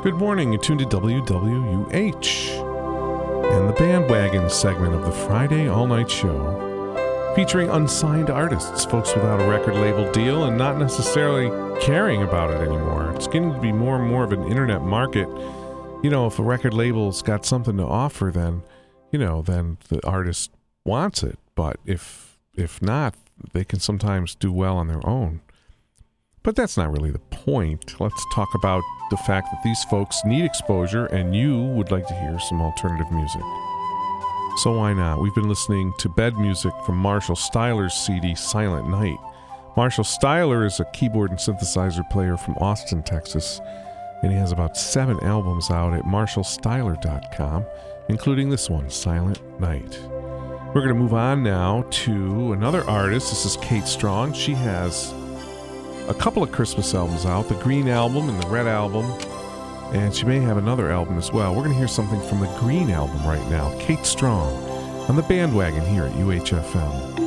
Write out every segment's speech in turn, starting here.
Good morning, you're tuned to WWUH and the Bandwagon segment of the Friday All-Night Show, featuring unsigned artists, folks without a record label deal and not necessarily caring about it anymore. It's getting to be more and more of an internet market. You know, if a record label's got something to offer, then the artist wants it. But if not, they can sometimes do well on their own. But that's not really the point. Let's talk about the fact that these folks need exposure and you would like to hear some alternative music. So why not? We've been listening to bed music from Marshall Styler's CD, Silent Night. Marshall Styler is a keyboard and synthesizer player from Austin, Texas, and he has about 7 albums out at marshallstyler.com, including this one, Silent Night. We're going to move on now to another artist. This is Kate Strong. She has a couple of Christmas albums out, the Green Album and the Red Album, and she may have another album as well. We're going to hear something from the Green Album right now, Kate Strong, on the Bandwagon here at UHFM.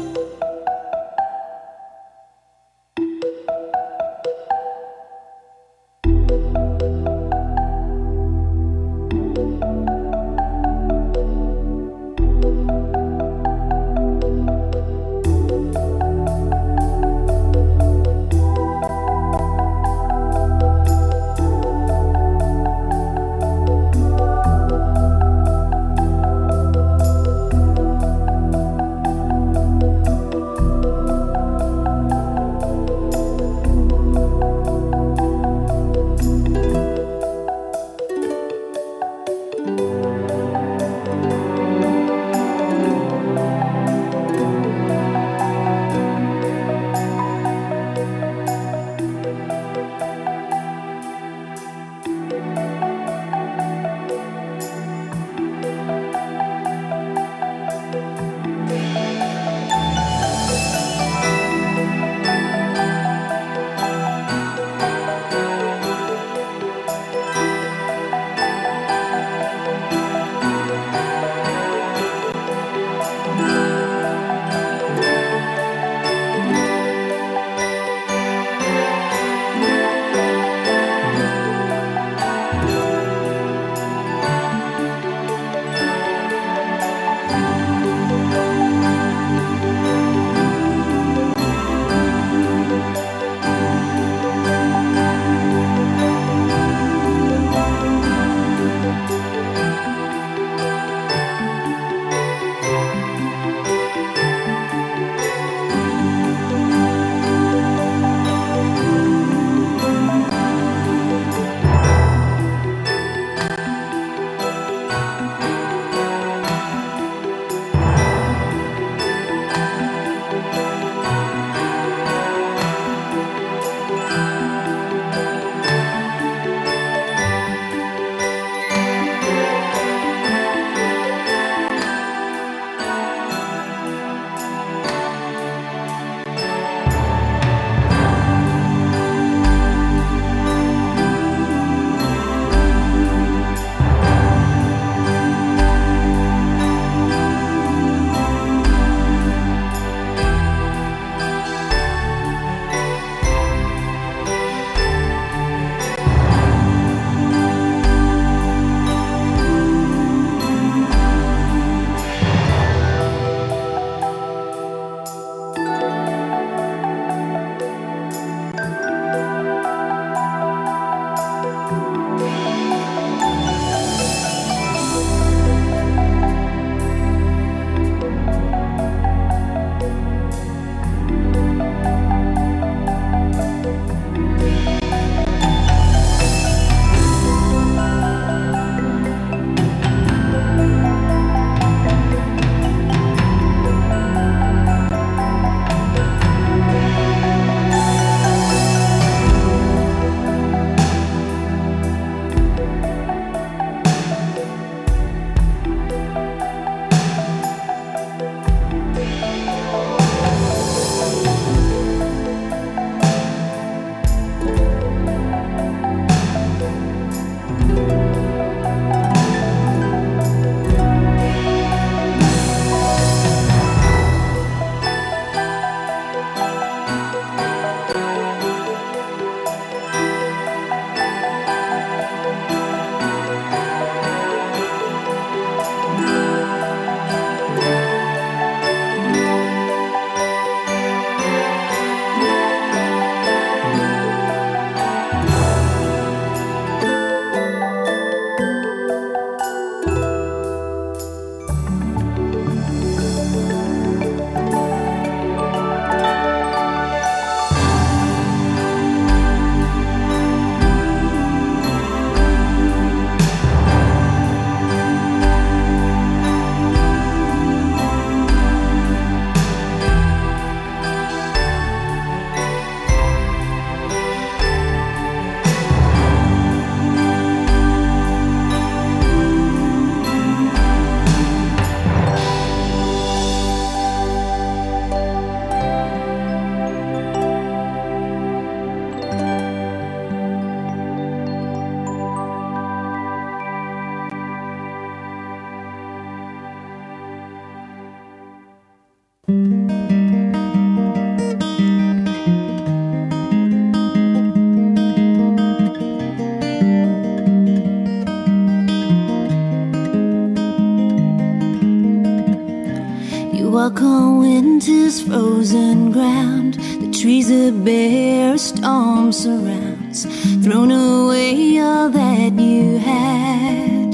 walk on winter's frozen ground. The trees are bare, a storm surrounds, thrown away all that you had.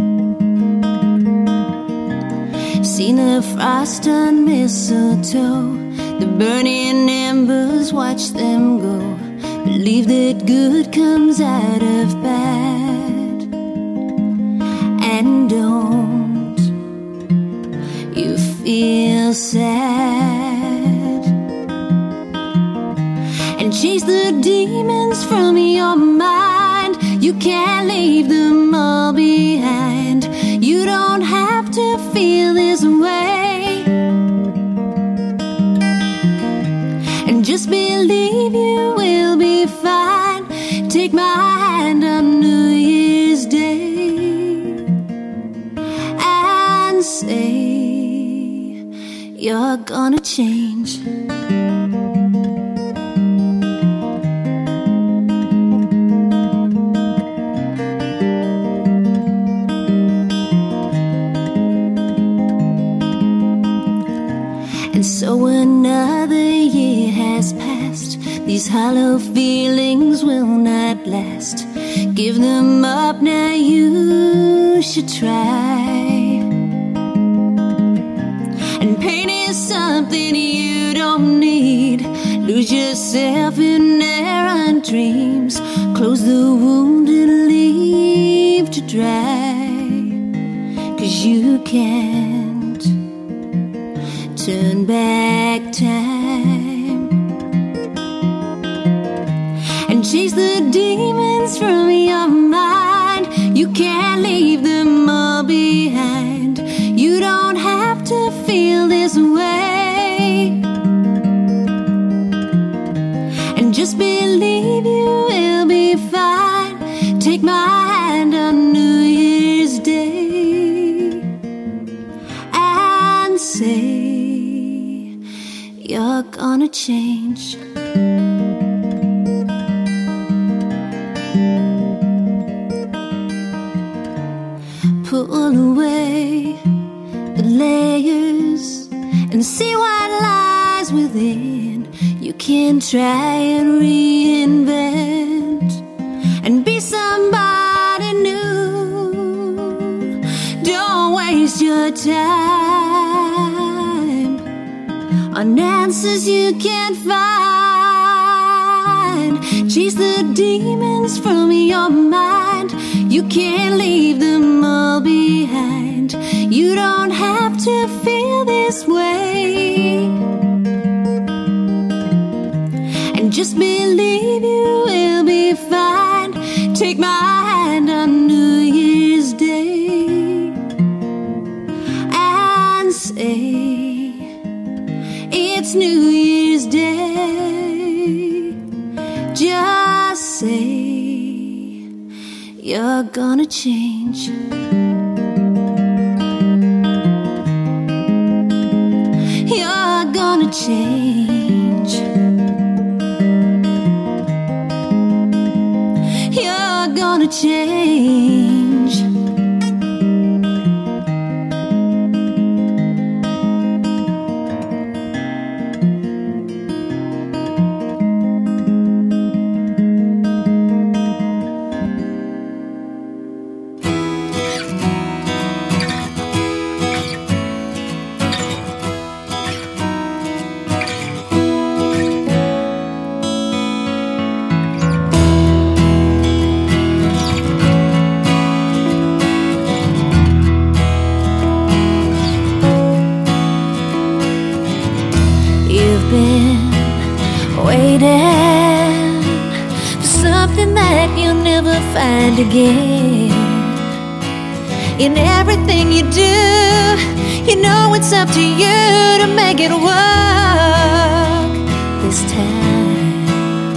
Seen the frost on mistletoe, the burning embers, watch them go. Believe that good comes out of bad. And don't you feel sad, and chase the demons from your mind. You can't leave them all behind. You don't have to feel this way, and just believe you will be fine. Take my hand on New Year's Day and say you're gonna change. And so another year has passed. These hollow feelings will not last. Give them up now, you should try. And pain is something you don't need. Lose yourself in errant dreams. Close the wound and leave to dry. 'Cause you can't turn back time. And chase the demons from your mind. You can't leave them all behind. You don't have to feel this way, and just believe you will be fine. Take my hand on New Year's Day and say you're gonna change. Pull away the layers and see what lies within. You can try and reinvent and be somebody new. Don't waste your time on answers you can't find. Chase the demons from your mind. You can't leave them all behind. You don't have to feel this way, and just believe you will be fine. Take my hand on New Year's Day and say it's New Year's Day. Just say you're gonna change. You're gonna change. You're gonna change. Waiting for something that you'll never find again. In everything you do, you know it's up to you to make it work this time.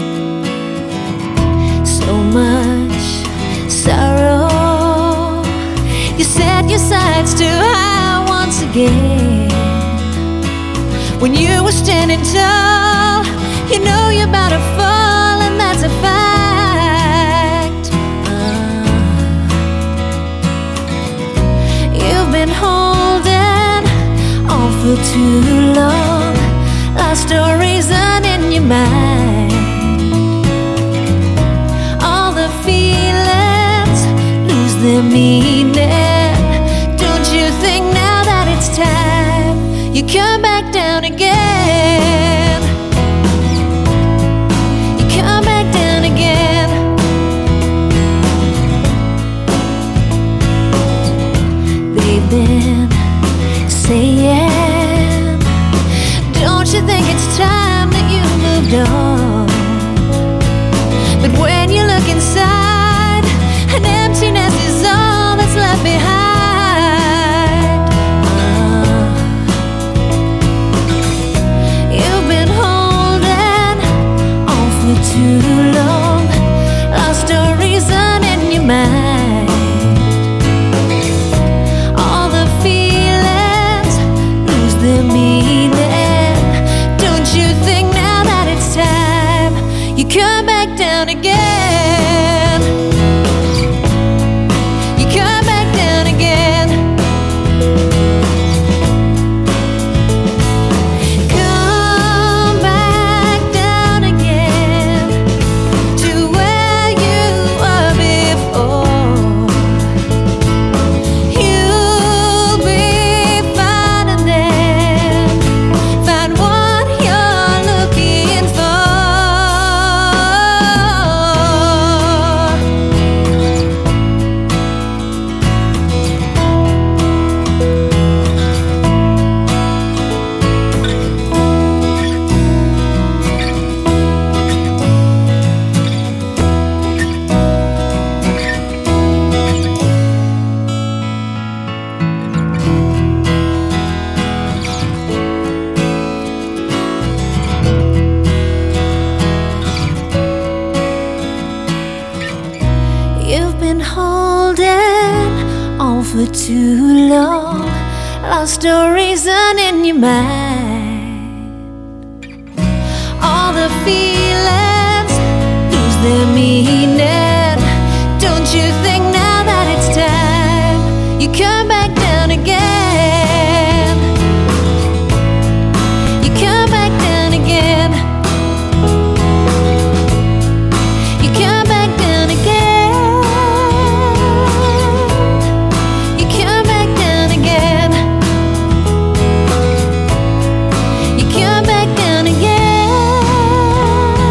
So much sorrow, you set your sights too high once again. When you were standing tall, you know you're about to fall, and that's a fact. You've been holding on for for too long. Lost a reason in your mind. All the feelings lose their meaning. Don't you think now that it's time you come back down again? You come back down again. They've been saying, don't you think it's time that you moved on? But when you look inside, an emptiness is all that's left behind. You've been holding on for too long. Lost a reason in your mind. All the feelings lose their meaning. Don't you think now that it's time you come back down again? You come back down again. Come back down again to where you were before. You'll be fine and then find what you're looking for. You've been holding on for too long. Lost a reason in your mind. All the feelings lose their meaning. Don't you think now that it's time you come back down again? You come back down again. You come back down again. You come back down again. You come back down again.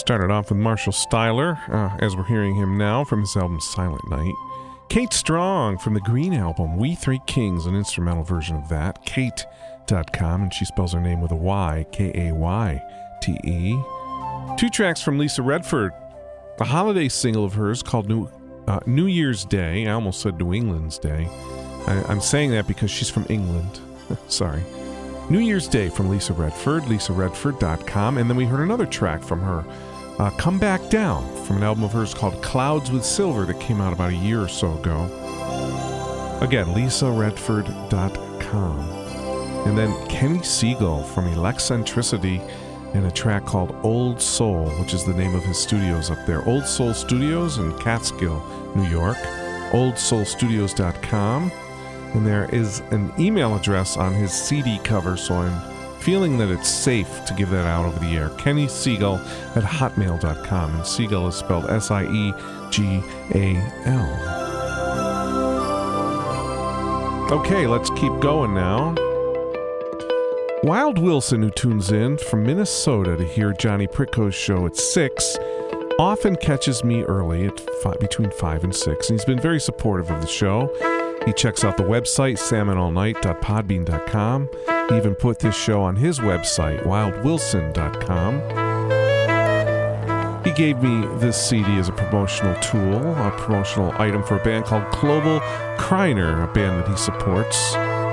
Started off with Marshall Styler, as we're hearing him now from his album Silent Night. Kate Strong from the Green album, We Three Kings, an instrumental version of that. Kate.com, and she spells her name with a Y, K-A-Y-T-E. 2 tracks from Lisa Redford, a holiday single of hers called New Year's Day. I almost said New England's Day. I'm saying that because she's from England. Sorry. New Year's Day from Lisa Redford, lisaredford.com. And then we heard another track from her, Come Back Down, from an album of hers called Clouds with Silver that came out about a year or so ago. Again, lisaredford.com. And then Kenny Siegel from Eleccentricity and a track called Old Soul, which is the name of his studios up there. Old Soul Studios in Catskill, New York. oldsoulstudios.com. And there is an email address on his CD cover, so I'm feeling that it's safe to give that out over the air. Kenny Siegel at hotmail.com. And Siegel is spelled S-I-E-G-A-L. Okay, let's keep going now. Wild Wilson, who tunes in from Minnesota to hear Johnny Pritko's show at 6, often catches me early at between 5 and 6, and he's been very supportive of the show. He checks out the website, salmonallnight.podbean.com. He even put this show on his website, wildwilson.com. He gave me this CD as a promotional tool, a promotional item for a band called Global Kreiner, a band that he supports,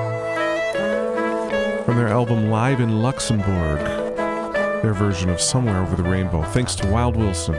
from their album Live in Luxembourg, their version of Somewhere Over the Rainbow. Thanks to Wild Wilson.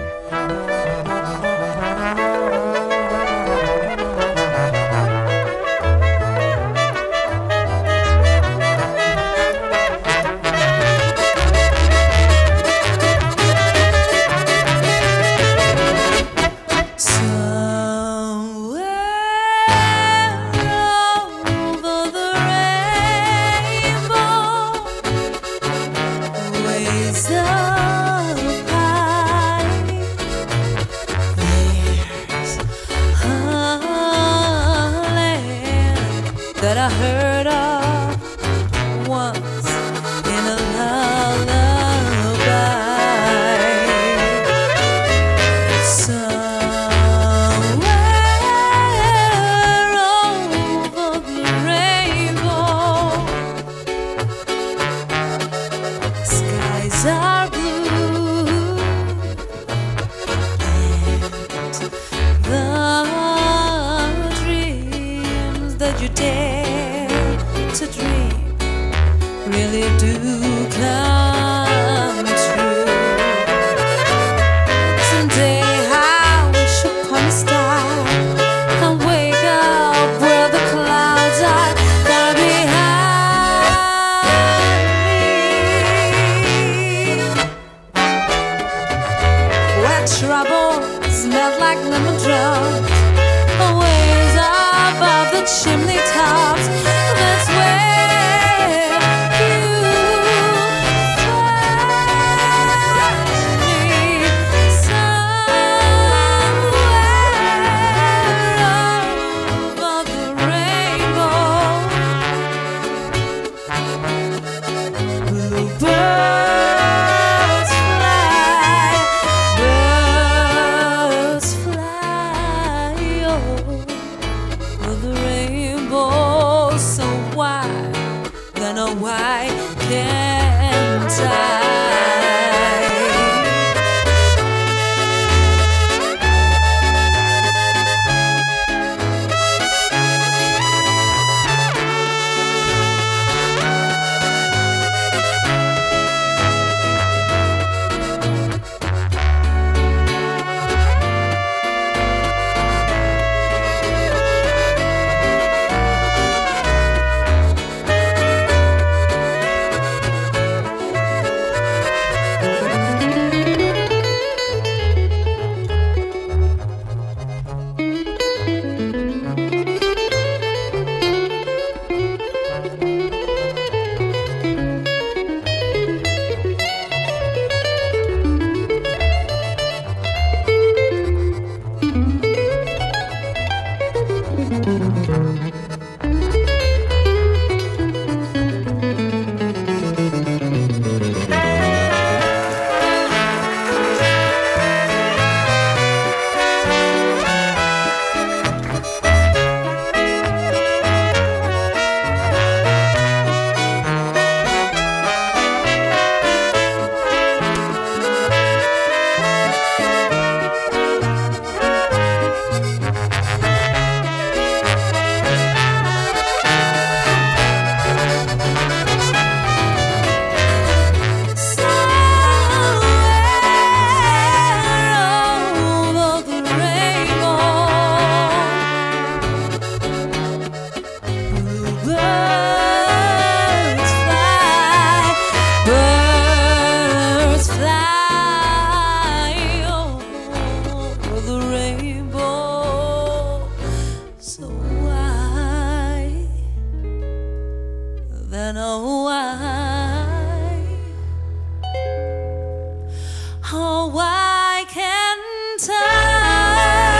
know why. Oh, why can't I?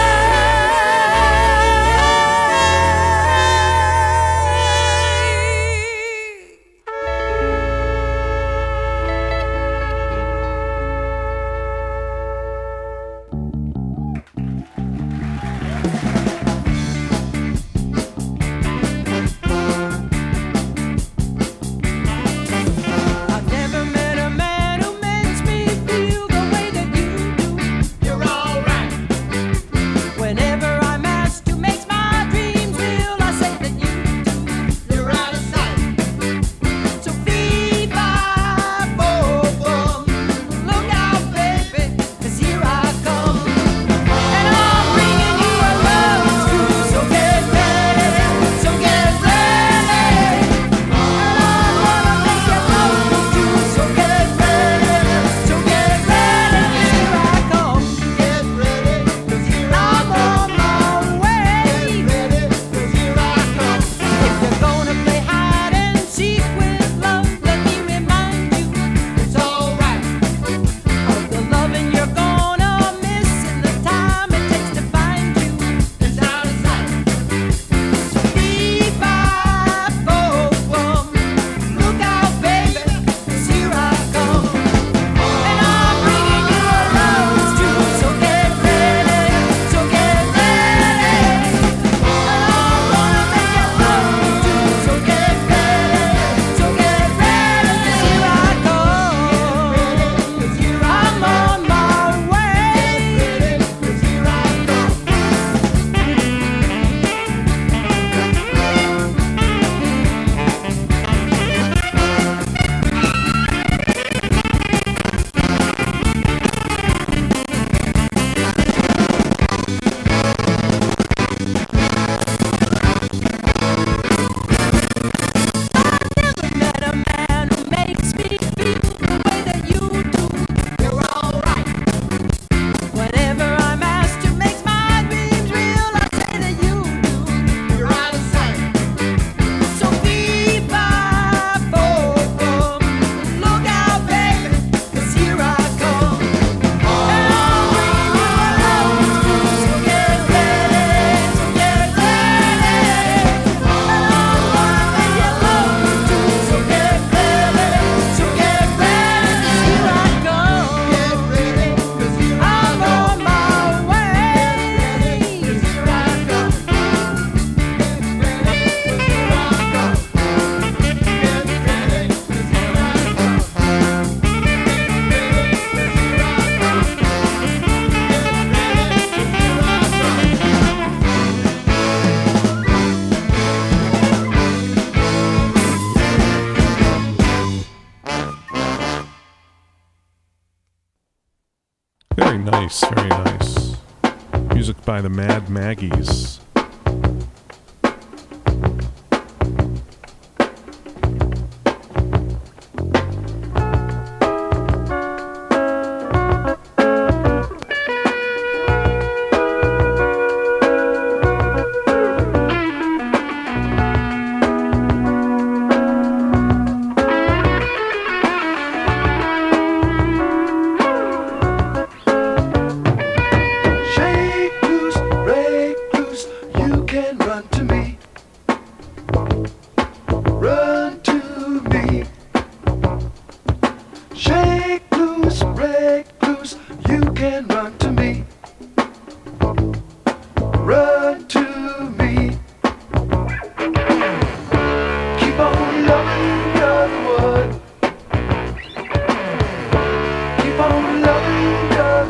Very nice, very nice. Music by the Mad Maggies.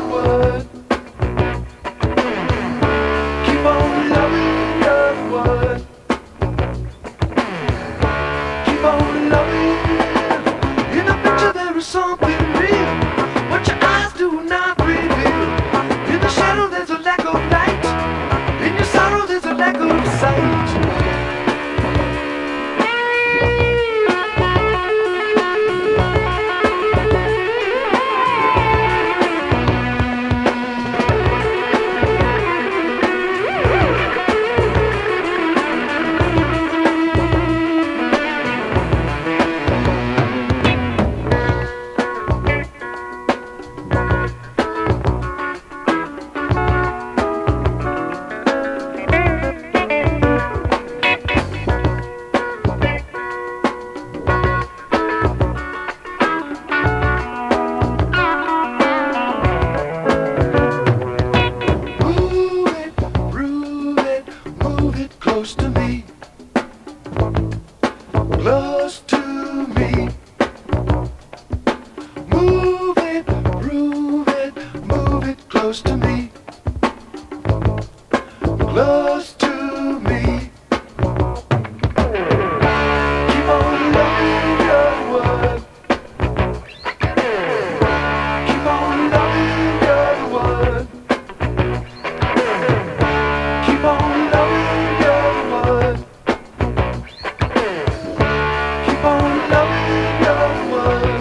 Keep on loving your word. me, close to me. Move it, groove it, move it close to me, close to me. Keep on loving your word. Keep on loving your word. Keep on loving your word. Keep on loving your word.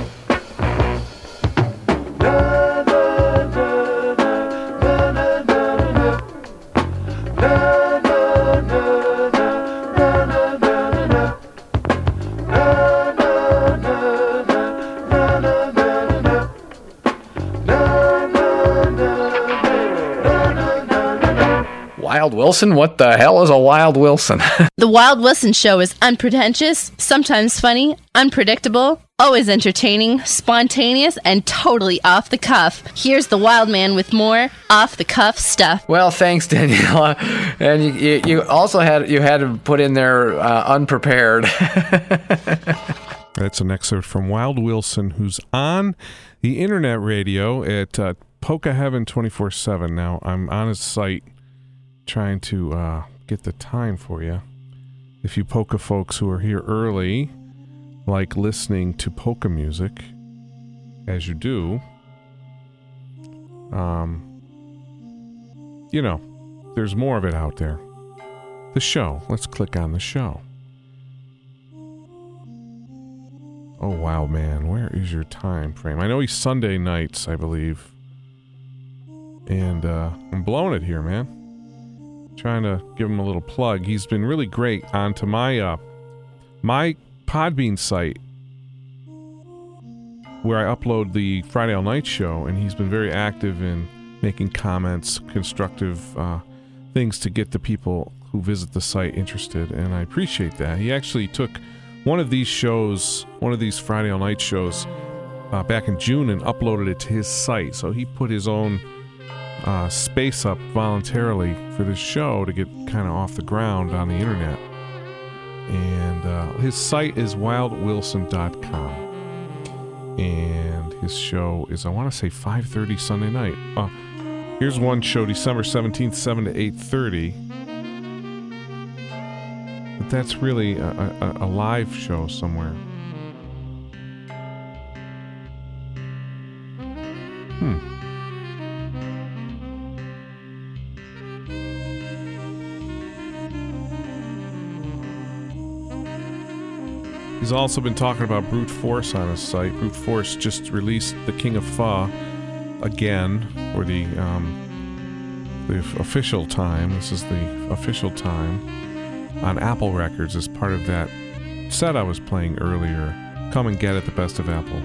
Na na na na na na na na. Na na na na na na na na. Na na na na na na na na. Na na na na na na. Wild Wilson? What the hell is a Wild Wilson? The Wild Wilson Show is unpretentious, sometimes funny, unpredictable, always entertaining, spontaneous, and totally off the cuff. Here's the Wild Man with more off the cuff stuff. Well, thanks, Daniela. And you also had to put in there unprepared. That's an excerpt from Wild Wilson, who's on the internet radio at Polka Heaven 24/7. Now, I'm on his site trying to get the time for you. If you polka folks who are here early like listening to polka music, as you do, you know, there's more of it out there. The show. Let's click on the show. Oh, wow, man. Where is your time frame? I know he's Sunday nights, I believe. And I'm blowing it here, man. Trying to give him a little plug. He's been really great onto my my Podbean site where I upload the Friday All Night show, and he's been very active in making comments, constructive things to get the people who visit the site interested, and I appreciate that. He actually took one of these shows, one of these Friday All Night shows, back in June and uploaded it to his site. So he put his own space up voluntarily for this show to get kind of off the ground on the internet. And his site is wildwilson.com. And his show is, I want to say, 5:30 Sunday night. Here's one show, December 17th, 7 to 8:30. But that's really a live show somewhere. He's also been talking about Brute Force on his site. Brute Force just released The King of Pho again for the official time. This is the official time on Apple Records as part of that set I was playing earlier. Come and Get It, the Best of Apple.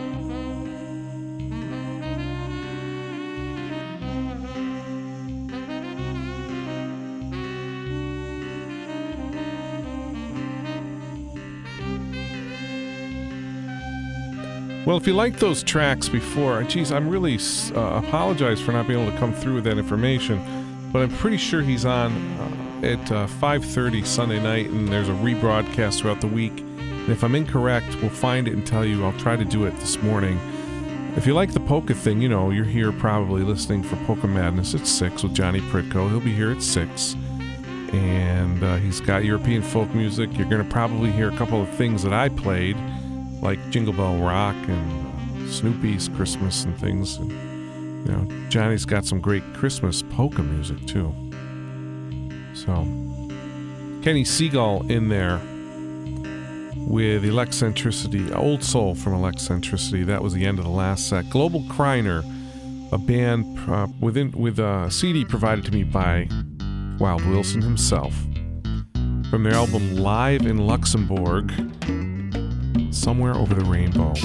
Well, if you liked those tracks before, geez, I'm really apologize for not being able to come through with that information, but I'm pretty sure he's on at 5:30 Sunday night, and there's a rebroadcast throughout the week. And if I'm incorrect, we'll find it and tell you. I'll try to do it this morning. If you like the polka thing, you know, you're here probably listening for Polka Madness at 6 with Johnny Pritko. He'll be here at 6. And he's got European folk music. You're going to probably hear a couple of things that I played, like Jingle Bell Rock and Snoopy's Christmas and things. And, you know, Johnny's got some great Christmas polka music too. So, Kenny Seagull in there with Eleccentricity, Old Soul from Eleccentricity. That was the end of the last set. Global Kreiner, a band with a CD provided to me by Wild Wilson himself, from their album Live in Luxembourg, Somewhere Over the Rainbow.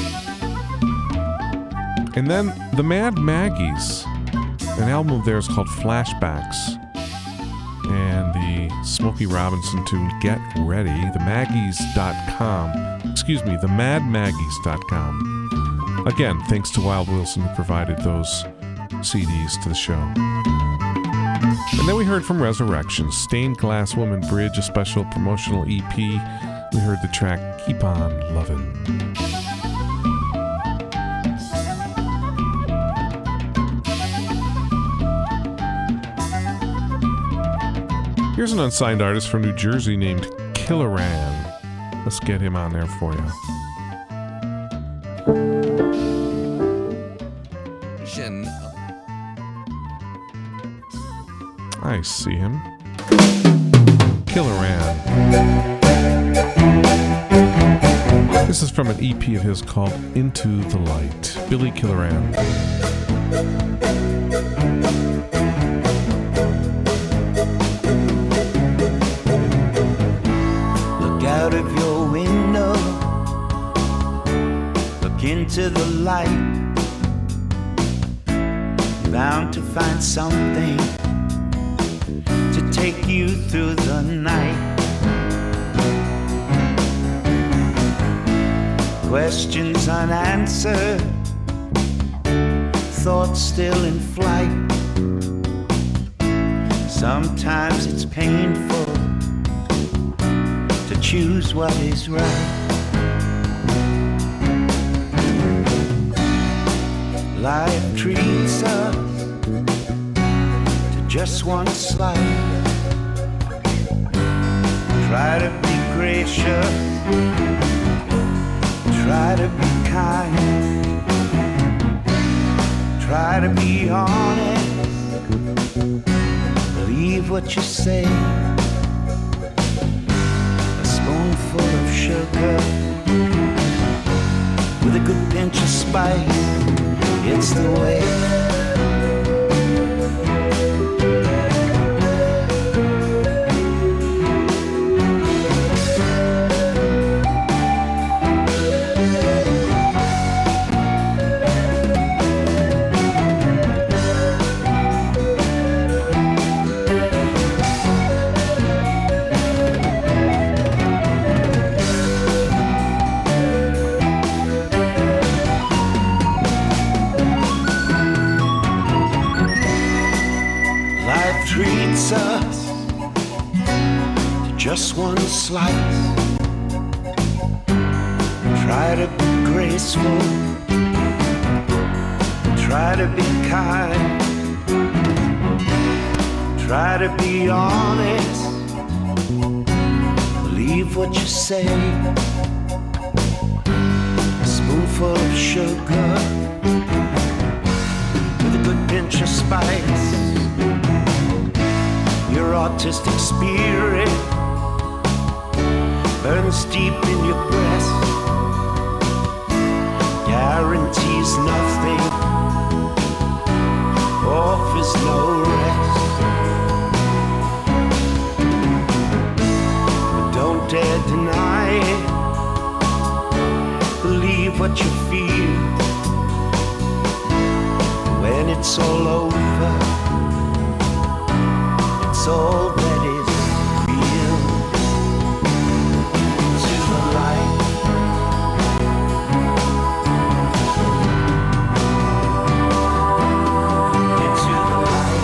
And then the Mad Maggies, an album of theirs called Flashbacks, and the Smokey Robinson tune Get Ready, themaggies.com. Excuse me, themadmaggies.com. Again, thanks to Wild Wilson who provided those CDs to the show. And then we heard from Resurrection, Stained Glass Woman Bridge, a special promotional EP. We heard the track Keep On Lovin'. Here's an unsigned artist from New Jersey named Killeran. Let's get him on there for you. I see him. Killeran. This is from an EP of his called Into the Light. Billy Killeran. Look out of your window, look into the light. You're bound to find something to take you through the night. Questions unanswered, thoughts still in flight. Sometimes it's painful to choose what is right. Life treats us to just one slice. Try to be gracious, try to be kind, try to be honest, believe what you say. A spoonful of sugar with a good pinch of spice, it's the way. Treats us to just one slice. Try to be graceful, try to be kind, try to be honest, believe what you say. A spoonful of sugar with a good pinch of spice. Your autistic spirit burns deep in your breast, guarantees nothing, offers no rest. But don't dare deny it, believe what you feel. When it's all over, all that is real. To the light, into the light,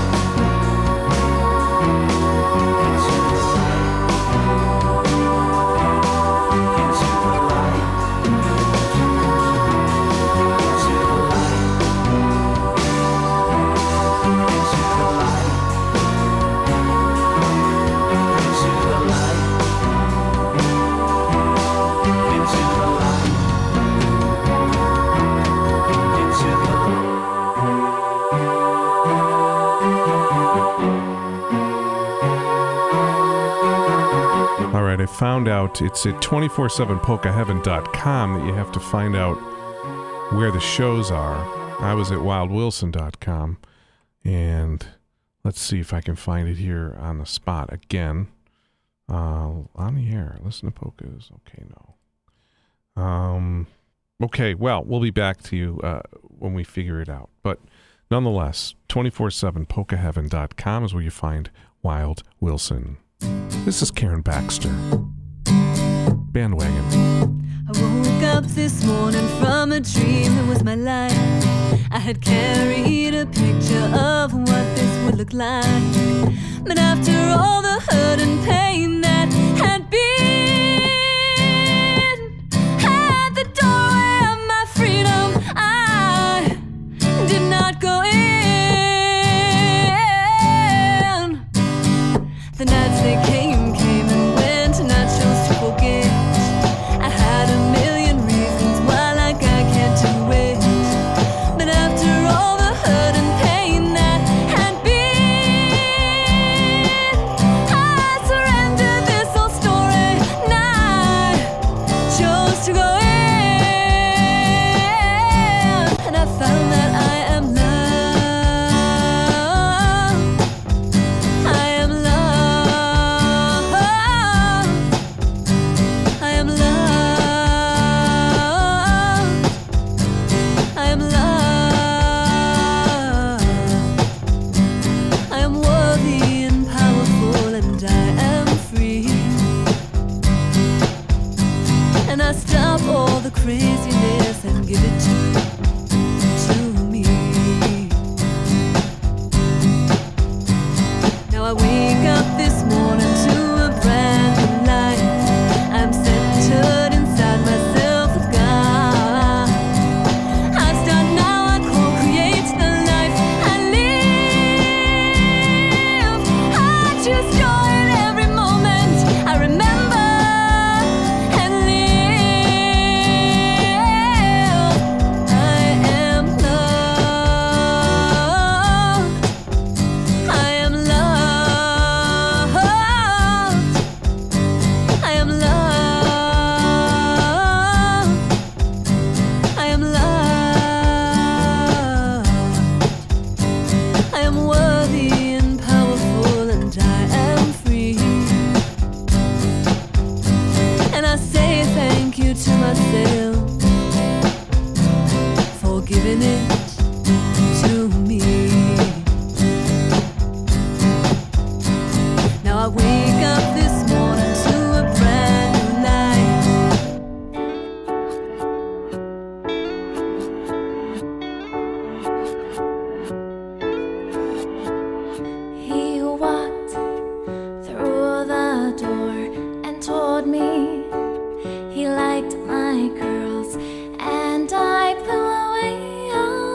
into the light, into the light, into the light, into the light. I found out it's at 247polkaheaven.com that you have to find out where the shows are. I was at wildwilson.com, and let's see if I can find it here on the spot again. On the air. Listen to polkas. Okay, no. Okay, well, we'll be back to you when we figure it out. But nonetheless, 247polkaheaven.com is where you find Wild Wilson. This is Karen Baxter. Bandwagon. I woke up this morning from a dream that was my life. I had carried a picture of what this would look like. But after all the hurt and pain that had been at the doorway of my freedom, I did not go in. The nights they came and went, and I chose to forget. I had a million reasons why, like I can't do it. But after all the hurt and pain that had been, I surrendered this old story, and I chose to go in. And I found that I am loved. I am loved. I am loved. I am loved. I am worthy and powerful, and I am free. And I stop all the craziness and give it to me. Now I wake up this morning to a brand new life. I'm centered inside myself with God. I start now, I co-create the life I live. I choose joy in every moment I remember and live. I am loved. I am loved. I am loved. I am loved. I am worthy and powerful, and I am free. And I say thank you to myself for giving it to me. Now I wake up this morning to a brand new life. He walked through the door and told me he liked my curls, and I blew away all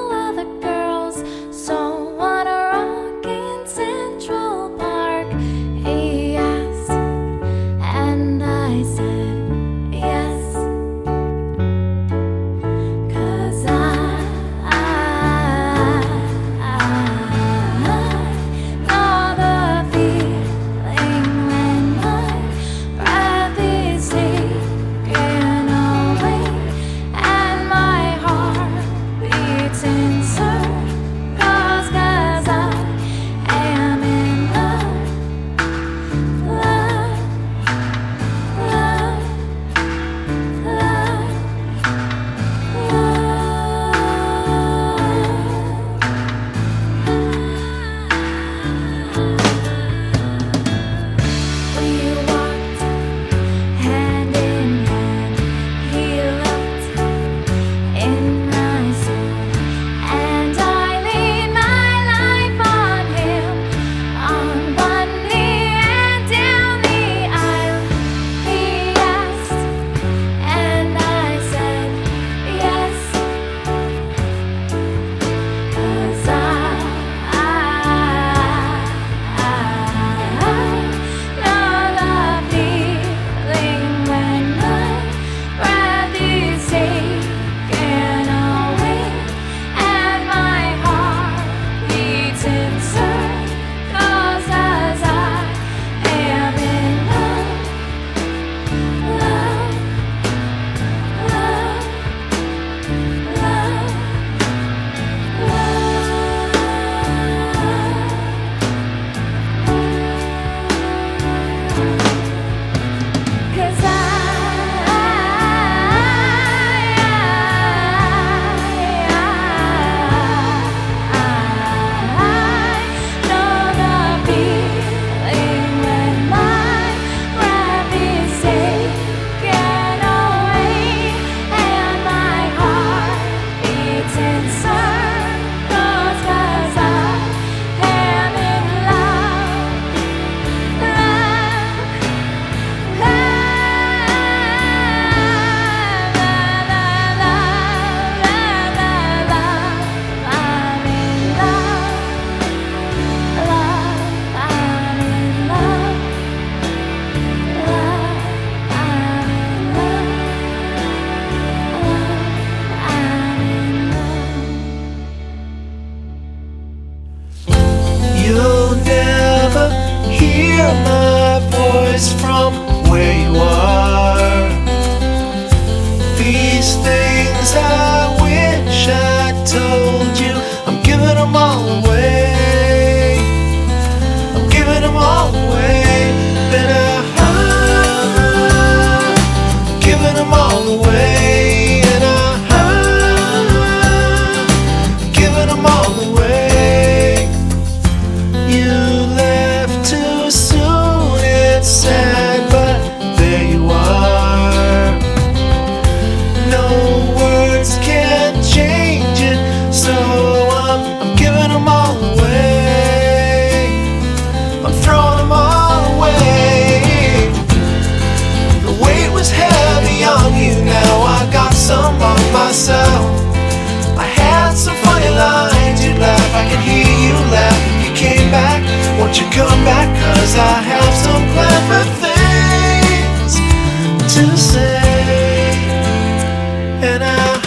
won't you come back, 'cause I have some clever things to say. And I'm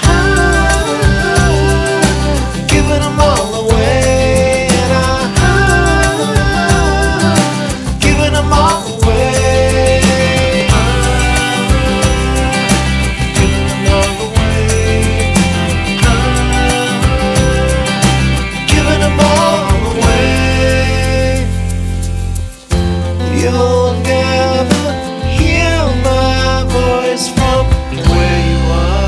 giving them all away. And I'm giving them all away. Giving them all away. Giving them all away. You'll never hear my voice from where you are.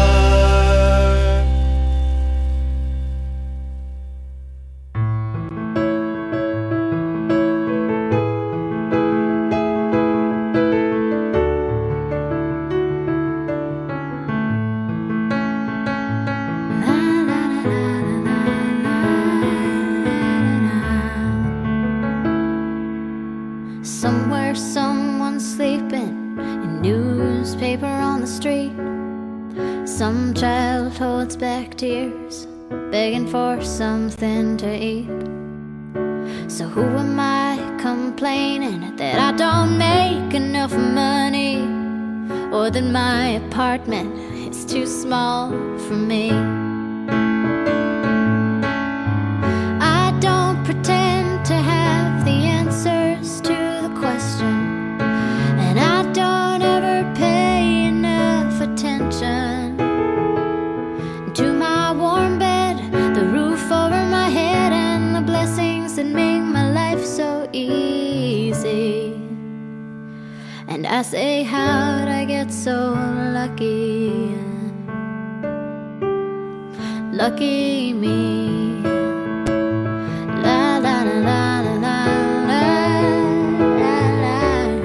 Somewhere someone's sleeping, a newspaper on the street. Some child holds back tears, begging for something to eat. So who am I complaining that I don't make enough money, or that my apartment is too small for me? I don't pretend to have the answers to the question, and I don't ever pay enough attention to my warm bed, the roof over my head, and the blessings that make my life so easy. And I say, how'd I get so lucky? Lucky me. La la la la la la la la.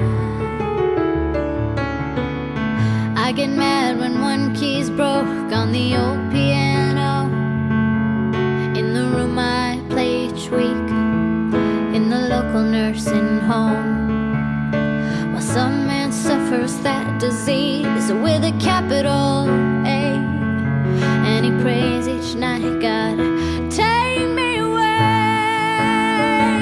I get mad when one key's broke on the old piano in the room I play each week in the local nursing home, while some man suffers that disease with a capital A, and he prays each night, God, take me away.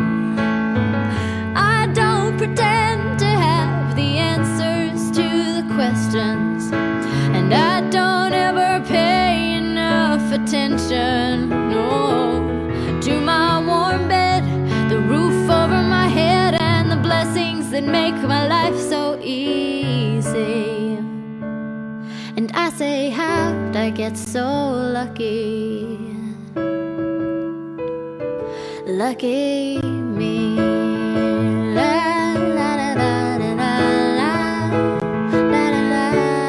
I don't pretend to have the answers to the questions, and I don't ever pay enough attention, no, to my warm bed, the roof over my head, and the blessings that make my life so easy. And I say, how'd I get so lucky? Lucky me. La la la la la la la la la.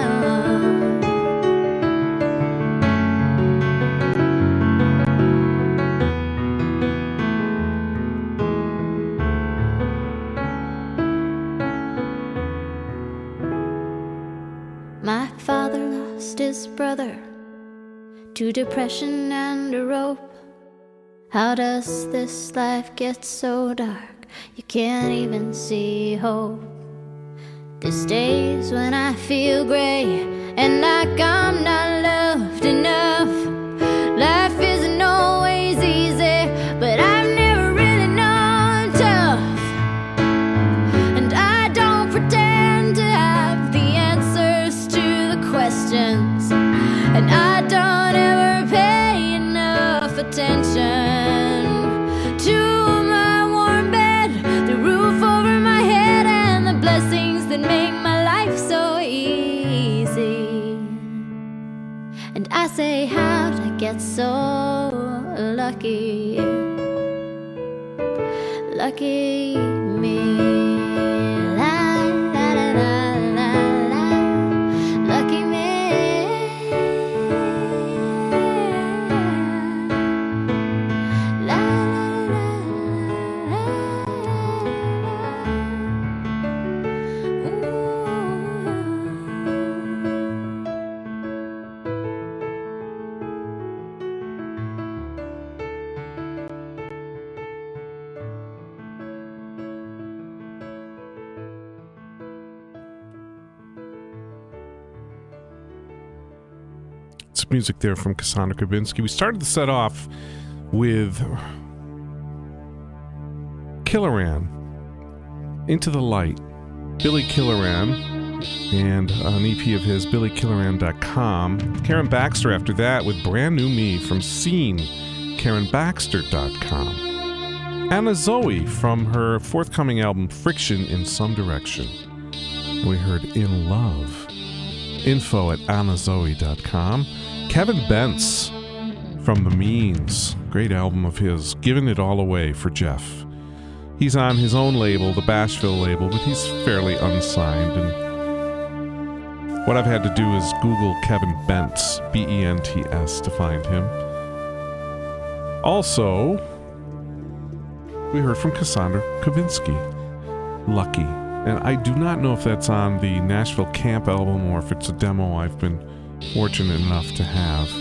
My father lost his brother to depression and a rope. How does this life get so dark? You can't even see hope. There's days when I feel gray and like I'm not loved enough. Life isn't always easy, but I've never really known tough. And I don't pretend to have the answers to the questions, and I don't ever pay enough attention to my warm bed, the roof over my head, and the blessings that make my life so easy. And I say, how'd I get so lucky? Lucky me. La la la la la la. Lucky me. La la la la. It's music there from Cassandra Kubinski. We started the set off with Killoran, Into the Light. Billy Killoran, and an EP of his, BillyKilloran.com. Karen Baxter after that with Brand New Me from Scene, KarenBaxter.com. Anna Zoe from her forthcoming album Friction in Some Direction. We heard In Love. Info at AnnaZoe.com. Kevin Bentz from The Means, great album of his, Giving It All Away for Jeff. He's on his own label, the Bashville label, but he's fairly unsigned. And what I've had to do is Google Kevin Bentz, B-E-N-T-S, to find him. Also, we heard from Cassandra Kavinsky, Lucky. And I do not know if that's on the Nashville Camp album or if it's a demo I've been fortunate enough to have.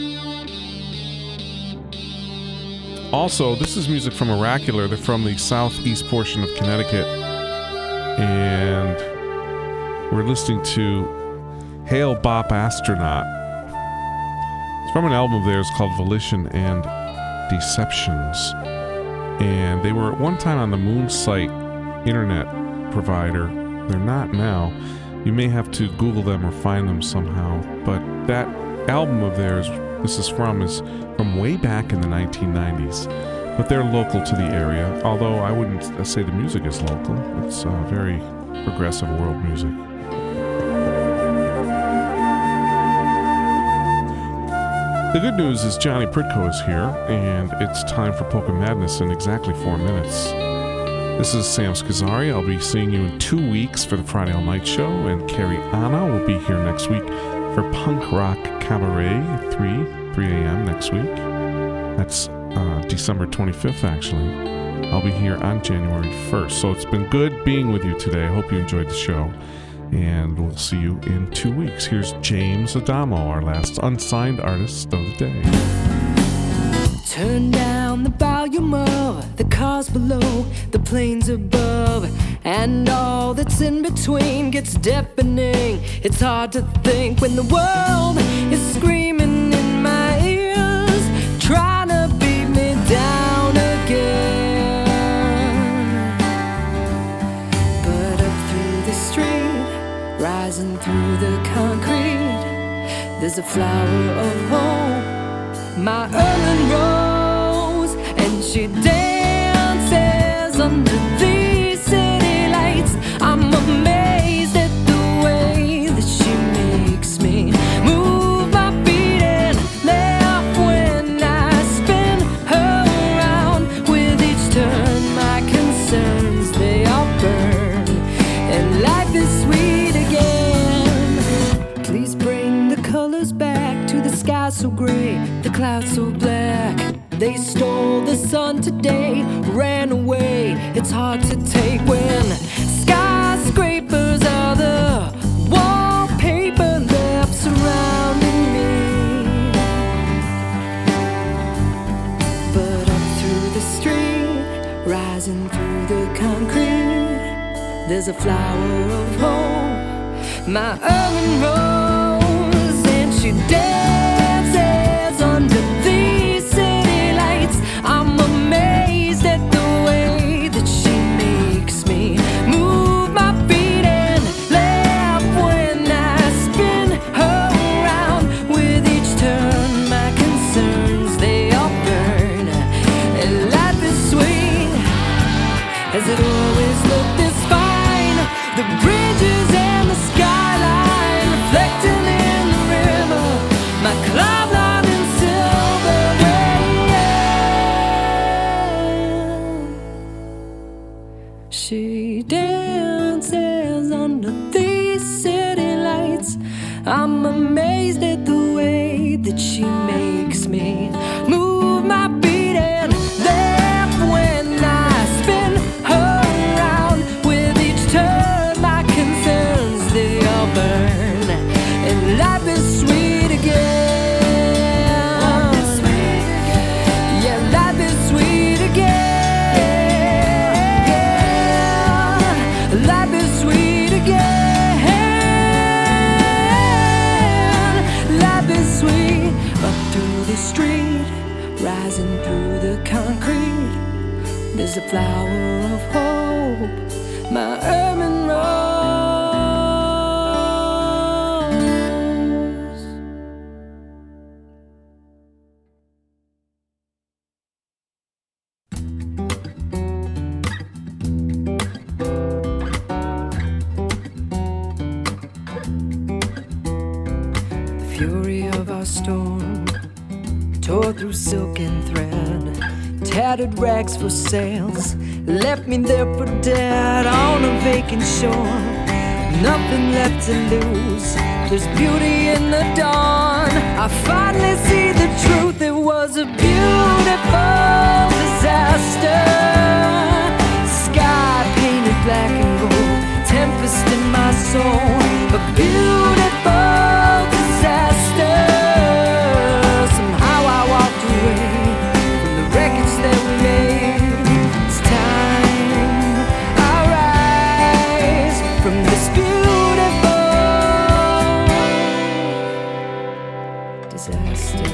Also, this is music from Oracular. They're from the southeast portion of Connecticut. And we're listening to Hail Bop Astronaut. It's from an album of theirs called Volition and Deceptions. And they were at one time on the Moonsite internet provider. They're not now. You may have to Google them or find them somehow. But that album of theirs is from way back in the 1990s, but they're local to the area, although I wouldn't say the music is local. It's very progressive world music. The good news is Johnny Pritko is here, and it's time for Polka Madness in exactly 4 minutes. This is Sam Scazzari. I'll be seeing you in 2 weeks for the Friday All Night Show, and Carrie Anna will be here next week for Punk Rock Cabaret, 3 a.m. next week. That's December 25th, actually. I'll be here on January 1st. So it's been good being with you today. I hope you enjoyed the show. And we'll see you in 2 weeks. Here's James Adamo, our last unsigned artist of the day. Turn down the volume of the cars below, the planes above, and all that's in between gets deafening. It's hard to think when the world is screaming in my ears, trying to beat me down again. But up through the street, rising through the concrete, there's a flower of hope, my Erlen Rose, and she dances under these city lights. I'm amazed at the way that she makes me move my feet and laugh when I spin her around. With each turn, my concerns, they all burn, and life is sweet again. Please bring the colors back to the sky so gray, the clouds so black. They stole the sun today, ran away. It's hard to take when skyscrapers are the wallpaper left surrounding me. But up through the street, rising through the concrete, there's a flower of hope, my Erlen Rose, and she dances under these city lights. I'm amazed at the way that she makes me move my feet and laugh when I spin her around. With each turn, my concerns, they all burn, and life is sweet. Has it always looked this fine? The bridges and the skyline reflecting in the river, my cloud line in silver rain. She dances under these city lights. I'm amazed at the way that she makes me move my feet and laugh when I spin her around. With each turn, my concerns, they all burn, and life is sweet again. Yeah, life is sweet again. Life is sweet again. Life is sweet. Up through the street, rising through the concrete, There's a flower of hope, my ermine rose. The fury of our storm tore through silk and thread, tattered rags for sails, left me there for dead on a vacant shore. Nothing left to lose, there's beauty in the dawn. I finally see the truth, it was a beautiful disaster. Sky painted black and gold, tempest in my soul. A beautiful disaster. Somehow I walked away from the wreckage that we made. It's time I rise from this beautiful disaster.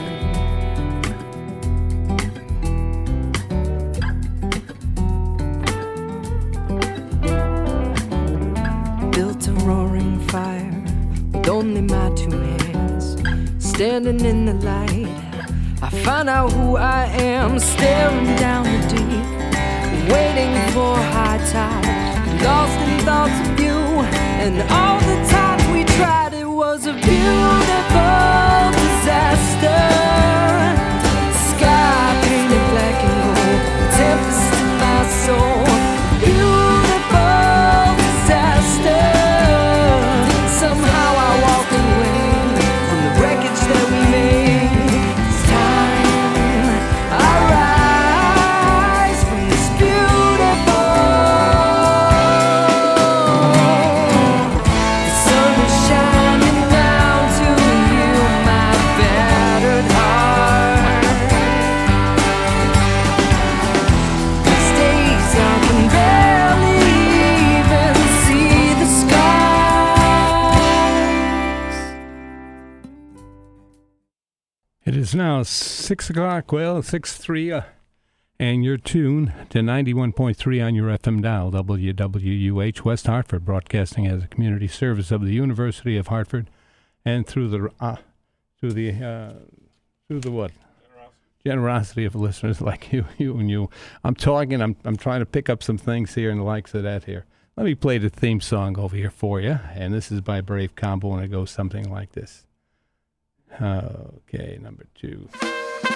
Built a roaring fire with only my two hands. Standing in the light, I find out who I am. Staring down the deep, waiting for high tide. Lost in thoughts of you, and all the times we tried. It was a beautiful disaster. Sky painted black and gold, tempest in my soul. Beautiful disaster. Somehow I walk away from the wreckage that we made. It's time I rise from this beautiful. The sun is shining down to heal my battered heart. These days I can barely even see the skies. It is now 6 o'clock, well, 6:03, and you're tuned to 91.3 on your FM dial, WWUH West Hartford, broadcasting as a community service of the University of Hartford, and through the what? Generosity of listeners like you and you. I'm talking, I'm trying to pick up some things here and the likes of that here. Let me play the theme song over here for you, and this is by Brave Combo, and it goes something like this. Okay, number 2.